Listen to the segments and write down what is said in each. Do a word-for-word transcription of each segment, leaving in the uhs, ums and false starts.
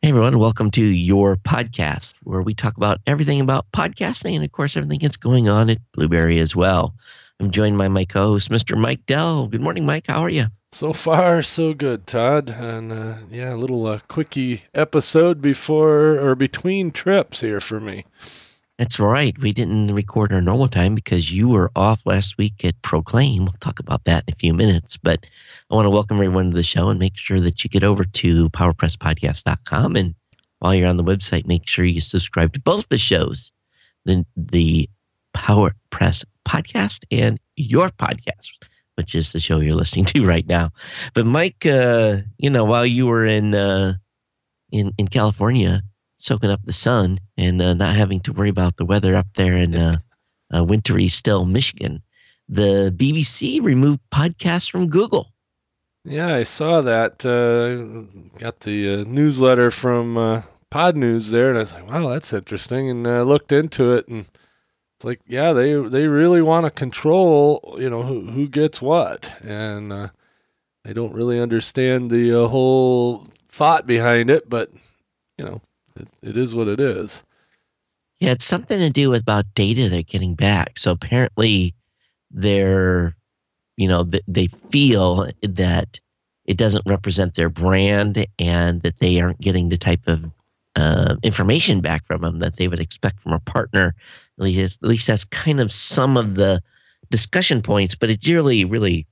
Hey everyone, welcome to Your Podcast, where we talk about everything about podcasting and, of course, everything that's going on at Blueberry as well. I'm joined by my co-host, Mister Mike Dell. Good morning, Mike. How are you? So far, so good, Todd. And uh, yeah, a little uh, quickie episode before or between trips here for me. That's right. We didn't record our normal time because you were off last week at Proclaim. We'll talk about that in a few minutes. But I want to welcome everyone to the show and make sure that you get over to power press podcast dot com. And while you're on the website, make sure you subscribe to both the shows, the, the PowerPress Podcast and Your Podcast, which is the show you're listening to right now. But Mike, uh, you know, while you were in uh, in in California, soaking up the sun and uh, not having to worry about the weather up there in uh, uh, wintry still Michigan, the B B C removed podcasts from Google. Yeah, I saw that. Uh, got the uh, newsletter from uh, Pod News there, and I was like, wow, that's interesting. And I uh, looked into it, and it's like, yeah, they they really want to control, you know, who, who gets what. And uh, I don't really understand the uh, whole thought behind it, but, you know, It, it is what it is. Yeah, it's something to do with about data they're getting back. So apparently they're, you know, they feel that it doesn't represent their brand and that they aren't getting the type of uh, information back from them that they would expect from a partner. At least, at least that's kind of some of the discussion points, but it really, really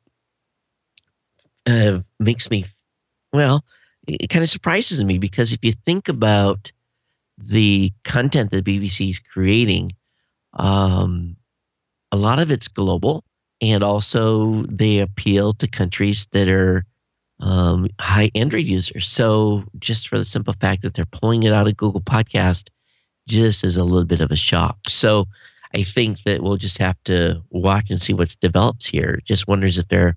uh, makes me, well, it kind of surprises me because if you think about the content that B B C is creating, um, a lot of it's global, and also they appeal to countries that are um, high Android users. So just for the simple fact that they're pulling it out of Google Podcast just is a little bit of a shock. So I think that we'll just have to watch and see what develops here. Just wonders if they're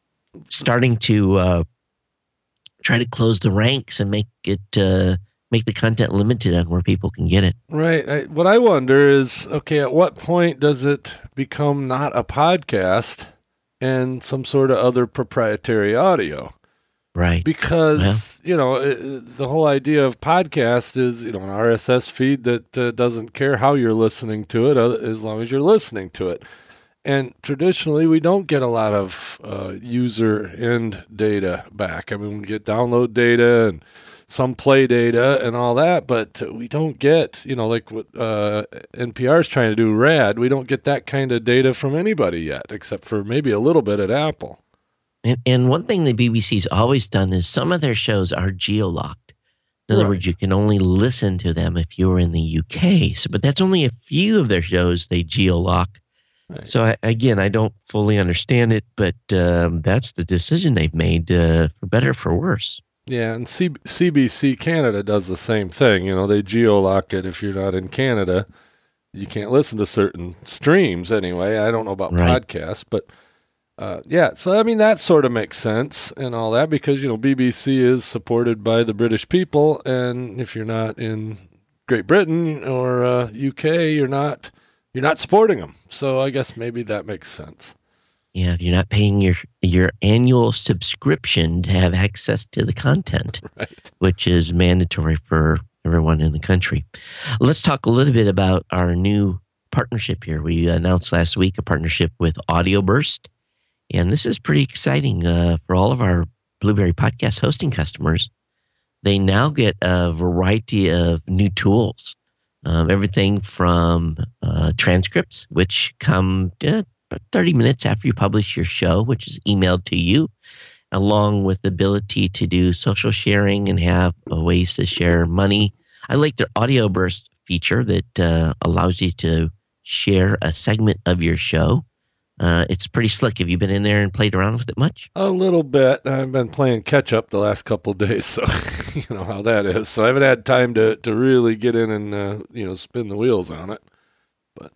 starting to uh, try to close the ranks and make it uh, make the content limited on where people can get it. Right. I, what I wonder is, okay, at what point does it become not a podcast and some sort of other proprietary audio? Right. Because, well, you know, it, the whole idea of podcast is, you know, an R S S feed that uh, doesn't care how you're listening to it uh, as long as you're listening to it. And traditionally, we don't get a lot of uh, user end data back. I mean, we get download data and some play data and all that, but we don't get, you know, like what uh, N P R is trying to do, RAD, we don't get that kind of data from anybody yet, except for maybe a little bit at Apple. And, and one thing the B B C's always done is some of their shows are geo-locked. In other right. words, you can only listen to them if you're in the U K. So, but that's only a few of their shows they geo-lock. Right. So, I, again, I don't fully understand it, but um, that's the decision they've made, uh, for better or for worse. Yeah, and C- CBC Canada does the same thing. You know, they geo-lock it if you're not in Canada. You can't listen to certain streams anyway. I don't know about right. podcasts, but uh, yeah. So, I mean, that sort of makes sense and all that because, you know, B B C is supported by the British people, and if you're not in Great Britain or uh, U K, you're not... You're not supporting them, so I guess maybe that makes sense. Yeah, if you're not paying your your annual subscription to have access to the content, right. which is mandatory for everyone in the country. Let's talk a little bit about our new partnership here. We announced last week a partnership with AudioBurst, and this is pretty exciting uh, for all of our Blueberry podcast hosting customers. They now get a variety of new tools. Um, everything from uh, transcripts, which come uh, about thirty minutes after you publish your show, which is emailed to you, along with the ability to do social sharing and have uh, ways to share money. I like their Audio Burst feature that uh, allows you to share a segment of your show. Uh, it's pretty slick. Have you been in there and played around with it much? A little bit. I've been playing catch up the last couple of days, so you know how that is. So I haven't had time to, to really get in and uh, you know spin the wheels on it. But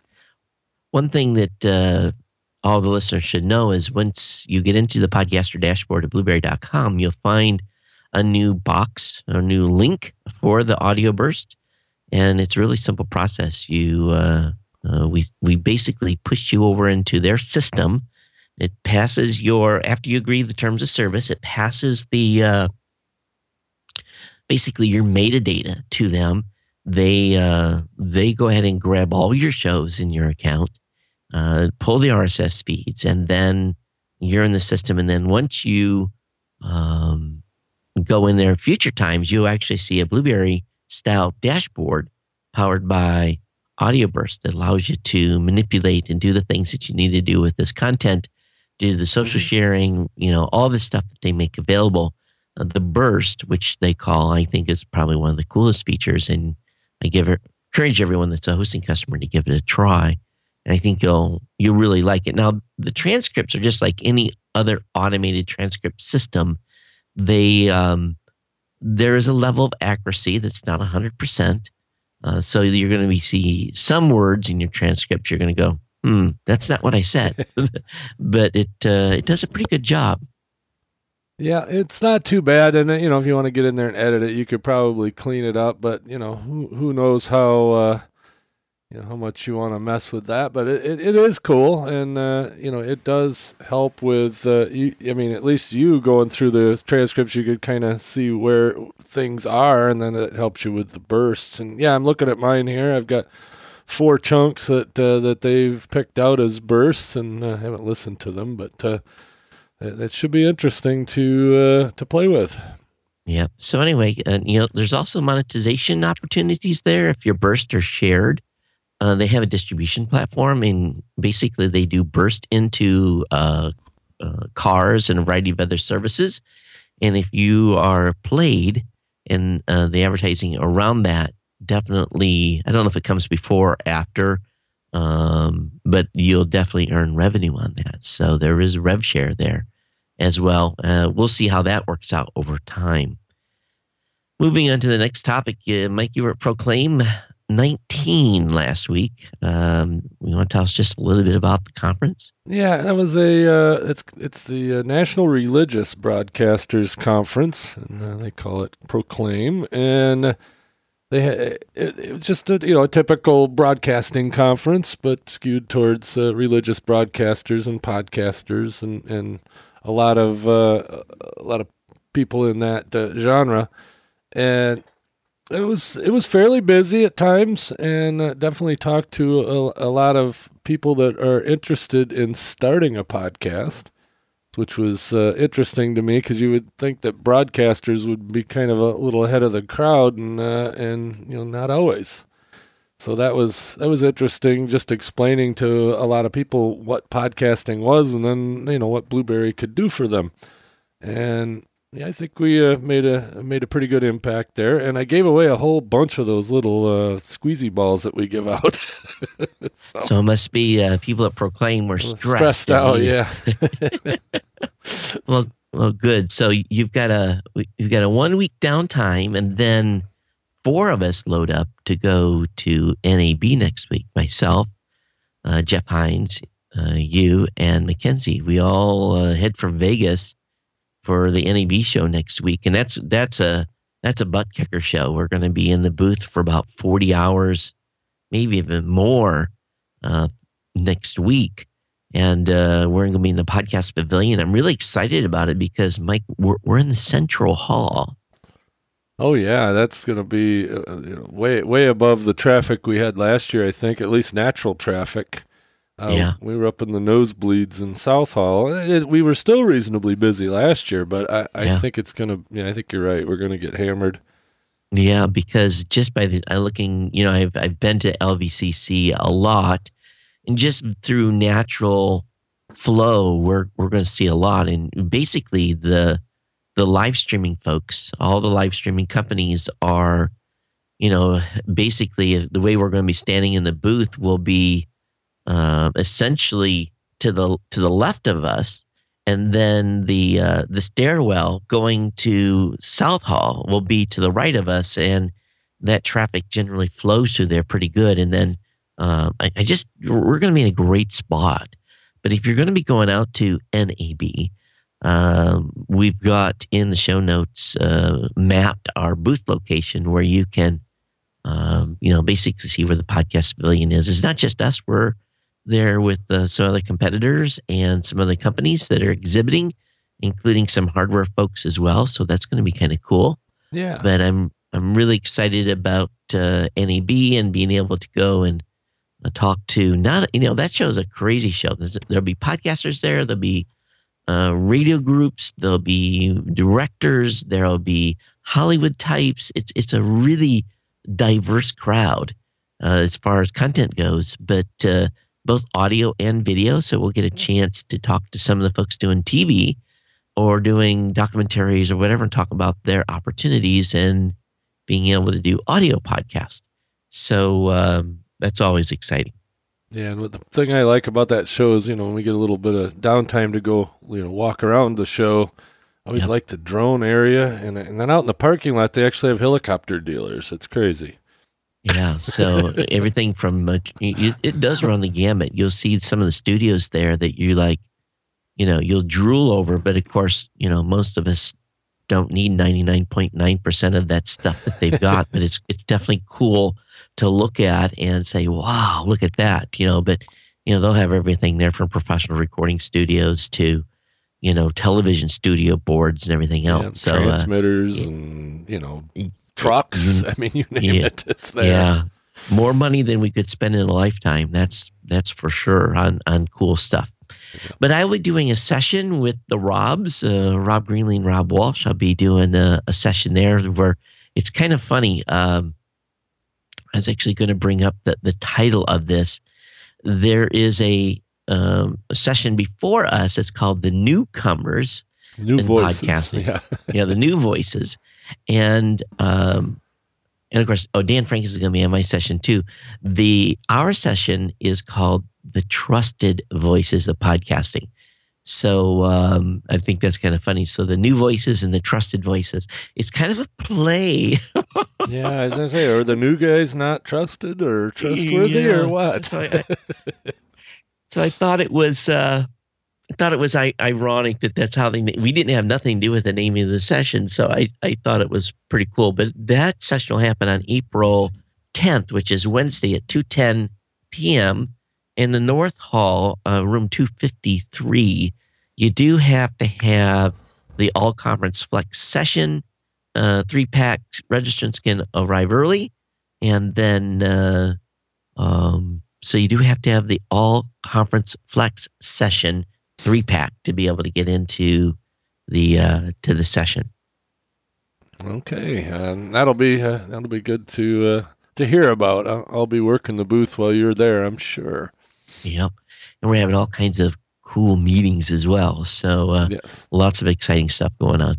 one thing that uh, all the listeners should know is once you get into the podcaster dashboard at blueberry dot com, you'll find a new box, a new link for the Audio Burst, and it's a really simple process. You uh, Uh, we we basically push you over into their system. It passes your, after you agree the terms of service, it passes the, uh, basically your metadata to them. They uh, they go ahead and grab all your shows in your account, uh, pull the R S S feeds, and then you're in the system. And then once you um, go in there future times, you actually see a Blueberry style dashboard powered by AudioBurst that allows you to manipulate and do the things that you need to do with this content, do the social sharing, you know, all the stuff that they make available. Uh, the burst, which they call, I think is probably one of the coolest features. And I give it, encourage everyone that's a hosting customer to give it a try. And I think you'll, you'll really like it. Now, the transcripts are just like any other automated transcript system. They, um, there is a level of accuracy that's not one hundred percent. Uh, so you're going to be see some words in your transcript. You're going to go, hmm, that's not what I said. But it uh, it does a pretty good job. Yeah, it's not too bad. And, you know, if you want to get in there and edit it, you could probably clean it up. But, you know, who who knows how uh, you know how much you want to mess with that. But it, it, it is cool. And, uh, you know, it does help with, uh, you, I mean, at least you going through the transcripts, you could kind of see where things are. And then it helps you with the bursts. And, yeah, I'm looking at mine here. I've got four chunks that uh, that they've picked out as bursts, and I uh, haven't listened to them, but uh, that should be interesting to uh, to play with. Yeah. So anyway, uh, you know, there's also monetization opportunities there if your bursts are shared. Uh, they have a distribution platform, and basically they do burst into uh, uh, cars and a variety of other services. And if you are played and uh, the advertising around that, definitely, I don't know if it comes before or after, um, but you'll definitely earn revenue on that. So there is a rev share there as well. Uh, we'll see how that works out over time. Moving on to the next topic, uh, Mike, you were at Proclaim nineteen last week. Um, you want to tell us just a little bit about the conference? Yeah, that was a uh, it's it's the uh, National Religious Broadcasters Conference, and uh, they call it Proclaim, and they had, it, it was just a you know a typical broadcasting conference, but skewed towards uh, religious broadcasters and podcasters, and, and a lot of uh, a lot of people in that uh, genre, and it was it was fairly busy at times, and uh, definitely talked to a, a lot of people that are interested in starting a podcast, which was uh, interesting to me because you would think that broadcasters would be kind of a little ahead of the crowd, and uh, and you know not always. So that was that was interesting, just explaining to a lot of people what podcasting was, and then you know what Blueberry could do for them. And yeah, I think we uh, made a made a pretty good impact there, and I gave away a whole bunch of those little uh, squeezy balls that we give out. so, so it must be uh, people that Proclaim were stressed, stressed out. Yeah. well, well, good. So you've got a you've got a one week downtime, and then four of us load up to go to N A B next week. Myself, uh, Jeff Hines, uh, you, and Mackenzie. We all uh, head for Vegas for the N A B show next week, and that's that's a that's a butt kicker show. We're going to be in the booth for about forty hours, maybe even more, uh, next week, and uh, we're going to be in the podcast pavilion. I'm really excited about it because Mike, we're we're in the Central Hall. Oh yeah, that's going to be uh, you know, way way above the traffic we had last year. I think at least natural traffic. Uh, yeah, we were up in the nosebleeds in South Hall. It, we were still reasonably busy last year, but I, I yeah. think it's gonna. Yeah, I think you're right. We're gonna get hammered. Yeah, because just by the I looking, you know, I've I've been to L V C C a lot, and just through natural flow, we're we're going to see a lot. And basically, the the live streaming folks, all the live streaming companies are, you know, basically the way we're going to be standing in the booth will be Uh, essentially to the to the left of us, and then the uh, the stairwell going to South Hall will be to the right of us, and that traffic generally flows through there pretty good. And then uh, I, I just we're going to be in a great spot. But if you're going to be going out to N A B, um, we've got in the show notes uh, mapped our booth location where you can um, you know basically see where the podcast pavilion is. It's not just us. We're there with uh, some other competitors and some other companies that are exhibiting, including some hardware folks as well. So that's going to be kind of cool. Yeah. But I'm I'm really excited about uh, N A B and being able to go and uh, talk to not you know that show is a crazy show. There's, there'll be podcasters there. There'll be uh, radio groups. There'll be directors. There'll be Hollywood types. It's it's a really diverse crowd uh, as far as content goes, but uh, both audio and video. So we'll get a chance to talk to some of the folks doing T V or doing documentaries or whatever and talk about their opportunities and being able to do audio podcasts. So um, that's always exciting. Yeah, and the thing I like about that show is, you know, when we get a little bit of downtime to go, you know, walk around the show, I always yep. like the drone area. And, and then out in the parking lot, they actually have helicopter dealers. It's crazy. Yeah, so everything from, uh, it, it does run the gamut. You'll see some of the studios there that you like, you know, you'll drool over. But of course, you know, most of us don't need ninety-nine point nine percent of that stuff that they've got. But it's it's definitely cool to look at and say, wow, look at that, you know, but, you know, they'll have everything there from professional recording studios to, you know, television studio boards and everything else. Yeah, so transmitters uh, and, you know, trucks. I mean, you name yeah, it, it's there. Yeah. More money than we could spend in a lifetime. That's, that's for sure on, on cool stuff. Yeah. But I will be doing a session with the Robs, uh, Rob Greenlee and Rob Walsh. I'll be doing a, a session there where it's kind of funny. Um, I was actually going to bring up the, the title of this. There is a, um, a session before us. It's called The Newcomers. New in Voices. Podcasting. Yeah. yeah, The New Voices. And, um, and of course, oh, Dan Frank is going to be on my session too. The Our session is called The Trusted Voices of Podcasting. So um, I think that's kind of funny. So the new voices and the trusted voices. It's kind of a play. Yeah, as I say, are the new guys not trusted or trustworthy yeah. or what? so, I, so I thought it was. Uh, I thought it was I- ironic that that's how they. We didn't have nothing to do with the naming of the session, so I I thought it was pretty cool. But that session will happen on April tenth, which is Wednesday at two ten p.m. in the North Hall, uh, room two fifty-three. You do have to have the All Conference Flex session. Uh, three packs registrants can arrive early. And then, uh, um, so you do have to have the All Conference Flex session three pack to be able to get into the uh, to the session. Okay, um, that'll be uh, that'll be good to uh, to hear about. I'll, I'll be working the booth while you're there, I'm sure. Yep. And we're having all kinds of cool meetings as well. So uh, yes. lots of exciting stuff going on.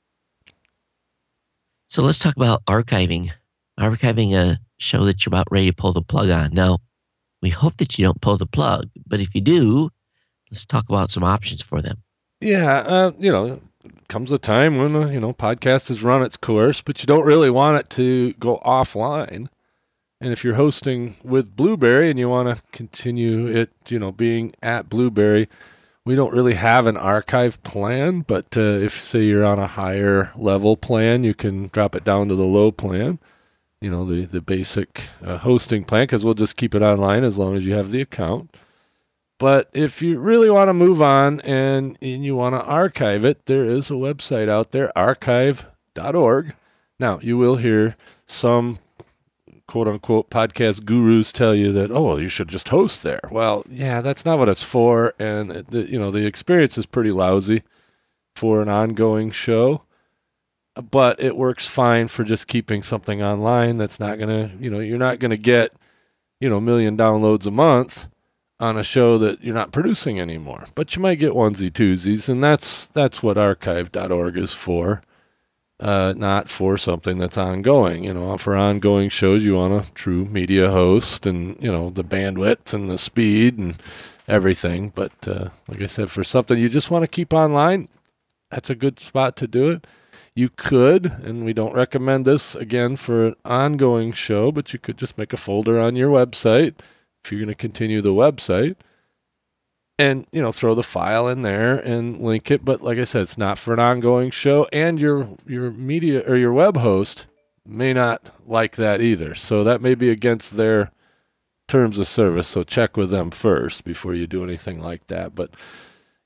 So let's talk about archiving. Archiving a show that you're about ready to pull the plug on. Now, we hope that you don't pull the plug, but if you do, let's talk about some options for them. Yeah, uh, you know, comes a time when, uh, you know, podcast has run its course, but you don't really want it to go offline. And if you're hosting with Blueberry and you want to continue it, you know, being at Blueberry, we don't really have an archive plan. But uh, if, say, you're on a higher level plan, you can drop it down to the low plan, you know, the, the basic uh, hosting plan, because we'll just keep it online as long as you have the account. But if you really want to move on and, and you want to archive it, there is a website out there, archive dot org. Now, you will hear some quote-unquote podcast gurus tell you that, oh, well, you should just host there. Well, yeah, that's not what it's for, and the, you know, the experience is pretty lousy for an ongoing show, but it works fine for just keeping something online that's not going to, you know, you're not going to get, you know, a million downloads a month on a show that you're not producing anymore, but you might get onesie-twosies, and that's that's what archive dot org is for. Uh, not for something that's ongoing. You know, for ongoing shows, you want a true media host and, you know, the bandwidth and the speed and everything. But uh, like I said, for something you just want to keep online, that's a good spot to do it. You could, and we don't recommend this, again, for an ongoing show, but you could just make a folder on your website if you're going to continue the website. And, you know, throw the file in there and link it. But like I said, it's not for an ongoing show. And your your media or your web host may not like that either. So that may be against their terms of service. So check with them first before you do anything like that. But,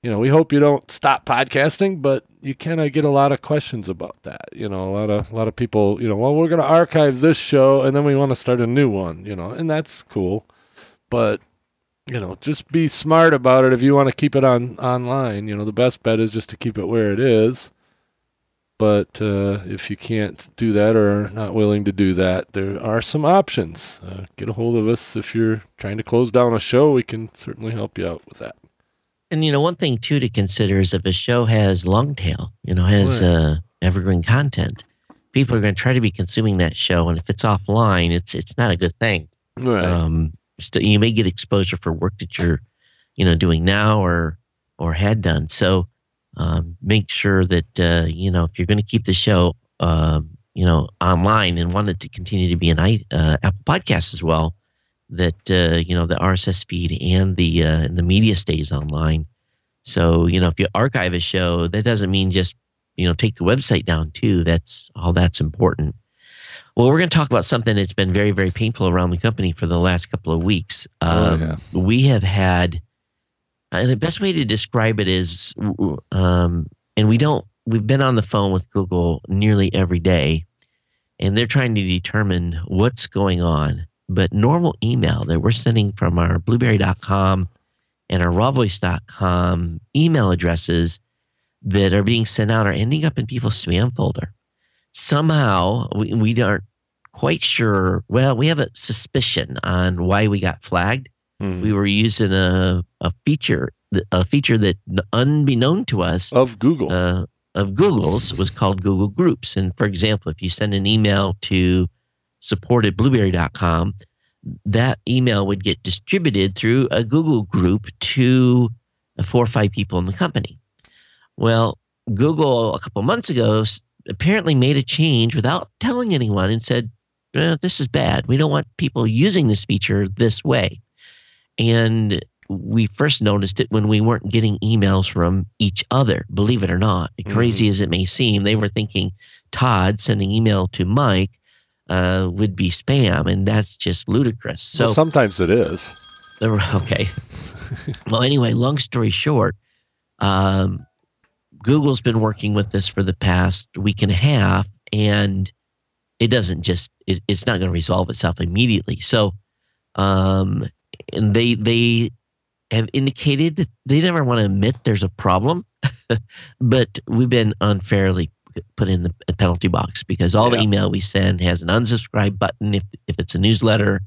you know, we hope you don't stop podcasting, but you kind of get a lot of questions about that. You know, a lot of a lot of people, you know, well, we're going to archive this show and then we want to start a new one, you know, and that's cool. But, you know, just be smart about it. If you want to keep it on online, you know, the best bet is just to keep it where it is. But uh, if you can't do that or are not willing to do that, there are some options. Uh, get a hold of us if you're trying to close down a show. We can certainly help you out with that. And, you know, one thing, too, to consider is if a show has long tail, you know, has Right. uh, evergreen content, people are going to try to be consuming that show. And if it's offline, it's it's not a good thing. Right. Um, st- you may get exposure for work that you're, you know, doing now or or had done. So um, make sure that, uh, you know, if you're going to keep the show, um, you know, online and want it to continue to be an i uh, Apple Podcast as well, that uh, you know, the R S S feed and the uh, and the media stays online. So, you know, if you archive a show, that doesn't mean just, you know, take the website down too. That's all that's important. Well, we're going to talk about something that's been very, very painful around the company for the last couple of weeks. Um, Oh, yeah. We have had uh, the best way to describe it is, um, and we don't. We've been on the phone with Google nearly every day, and they're trying to determine what's going on. But normal email that we're sending from our blueberry dot com and our raw voice dot com email addresses that are being sent out are ending up in people's spam folder. Somehow, we, we aren't quite sure. Well, we have a suspicion on why we got flagged. Mhm. We were using a, a feature, a feature that, unbeknown to us, Of Google. uh, of Google's was called Google Groups. And for example, if you send an email to support at blueberry dot com, that email would get distributed through a Google group to four or five people in the company. Well, Google a couple months ago s- apparently made a change without telling anyone and said, eh, this is bad. We don't want people using this feature this way. And we first noticed it when we weren't getting emails from each other, believe it or not. Crazy as it may seem, they were thinking Todd sending email to Mike uh, would be spam, and that's just ludicrous. So well, sometimes it is. okay. Well, anyway, long story short, um, Google's been working with this for the past week and a half, and it doesn't just, it, it's not going to resolve itself immediately. So, um, and they, they have indicated that they never want to admit there's a problem, but we've been unfairly put in the penalty box because all Yeah. the email we send has an unsubscribe button if, if it's a newsletter.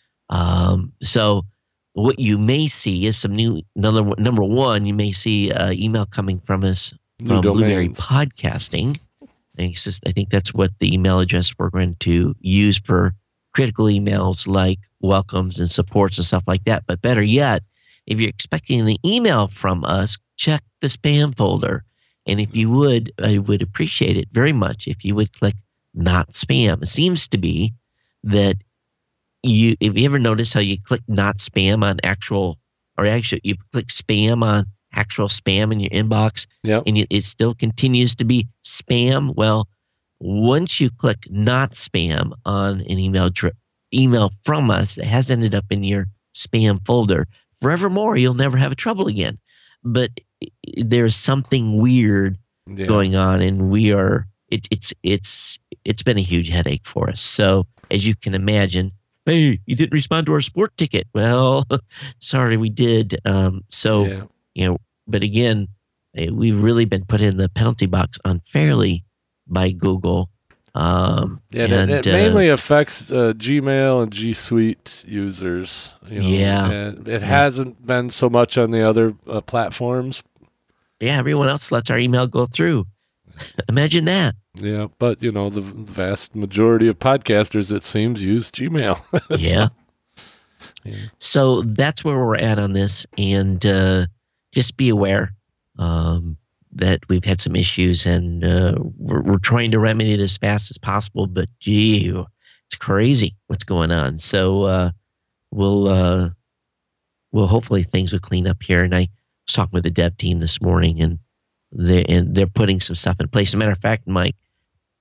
Um, so what you may see is some new, number, number one, you may see uh, email coming from us New from Blueberry domains. Podcasting. I think, it's just- I think that's what the email address we're going to use for critical emails like welcomes and supports and stuff like that. But better yet, if you're expecting an email from us, check the spam folder. And if you would, I would appreciate it very much if you would click not spam. It seems to be that you, if you ever notice how you click not spam on actual, or actually you click spam on actual spam in your inbox, Yep. and it, it still continues to be spam. Well, once you click not spam on an email dri- email from us that has ended up in your spam folder, forevermore, you'll never have trouble again. But i- i- there's something weird Yeah. going on, and we are it, it's it's it's been a huge headache for us. So as you can imagine, hey, you didn't respond to our sport ticket. Well, sorry, we did. Um, so Yeah. you know, but again, eh, we've really been put in the penalty box unfairly by Google. Um, Yeah, and, it, it uh, mainly affects uh, Gmail and G Suite users. You know, Yeah. and it hasn't been so much on the other uh, platforms. yeah, everyone else lets our email go through. Imagine that. Yeah, but you know, the vast majority of podcasters, it seems, use Gmail. Yeah. Yeah. So that's where we're at on this, and uh, just be aware um, that we've had some issues, and uh, we're, we're trying to remedy it as fast as possible. But gee, it's crazy what's going on. So uh, we'll uh, we'll hopefully things will clean up here. And I was talking with the dev team this morning, and they and they're putting some stuff in place. As a matter of fact, Mike,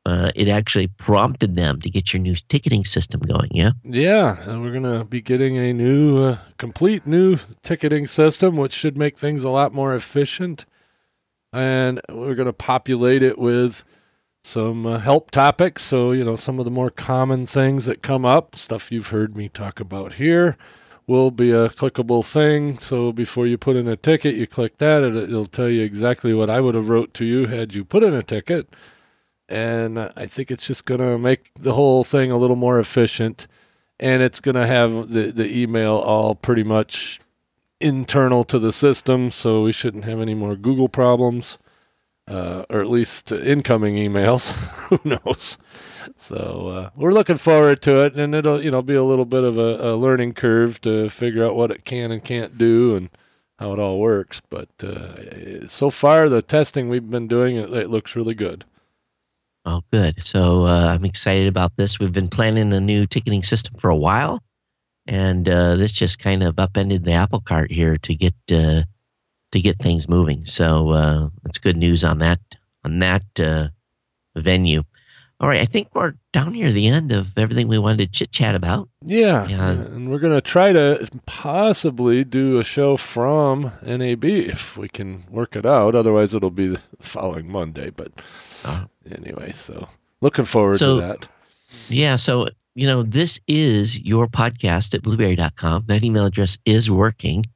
uh, it actually prompted them to get your new ticketing system going. Yeah. Yeah, and we're gonna be getting a new, uh, complete new ticketing system, which should make things a lot more efficient. And we're gonna populate it with some uh, help topics. So, you know, some of the more common things that come up, stuff you've heard me talk about here, will be a clickable thing. So before you put in a ticket, you click that, and it'll tell you exactly what I would have wrote to you had you put in a ticket. And I think it's just going to make the whole thing a little more efficient. And it's going to have the, the email all pretty much internal to the system, so we shouldn't have any more Google problems, uh, or at least incoming emails. Who knows? So uh, we're looking forward to it, and it'll you know be a little bit of a, a learning curve to figure out what it can and can't do and how it all works. But uh, so far, the testing we've been doing, it, it looks really good. Oh, good. So uh, I'm excited about this. We've been planning a new ticketing system for a while, and uh, this just kind of upended the apple cart here to get uh, to get things moving. So uh, it's good news on that on that uh, venue. All right, I think we're down near the end of everything we wanted to chit-chat about. Yeah, yeah. And we're going to try to possibly do a show from N A B if we can work it out. Otherwise, it'll be the following Monday. But uh, anyway, so looking forward so, to that. Yeah, so, you know, this is your podcast at blueberry dot com. That email address is working.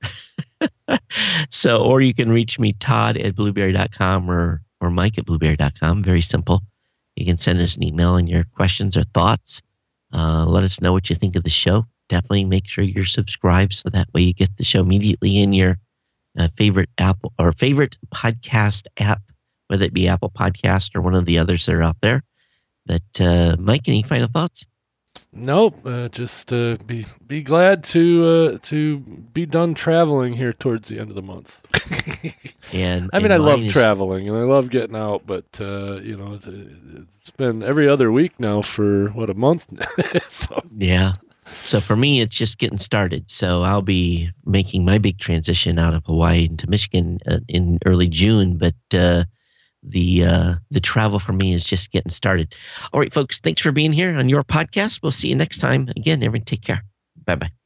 So, or you can reach me, Todd at blueberry dot com or, or Mike at blueberry dot com. Very simple. You can send us an email and your questions or thoughts. Uh, let us know what you think of the show. Definitely make sure you're subscribed so that way you get the show immediately in your uh, favorite Apple or favorite podcast app, whether it be Apple Podcast or one of the others that are out there. But uh, Mike, any final thoughts? Nope. Uh, just uh, be be glad to uh, to be done traveling here towards the end of the month. and I mean, and I love is, traveling and I love getting out, but uh, you know, it's, it's been every other week now for what a month. So. Yeah. So for me, it's just getting started. So I'll be making my big transition out of Hawaii into Michigan uh, in early June, but. Uh, The uh, the travel for me is just getting started. All right, folks, thanks for being here on your podcast. We'll see you next time. Again, everyone take care. Bye-bye.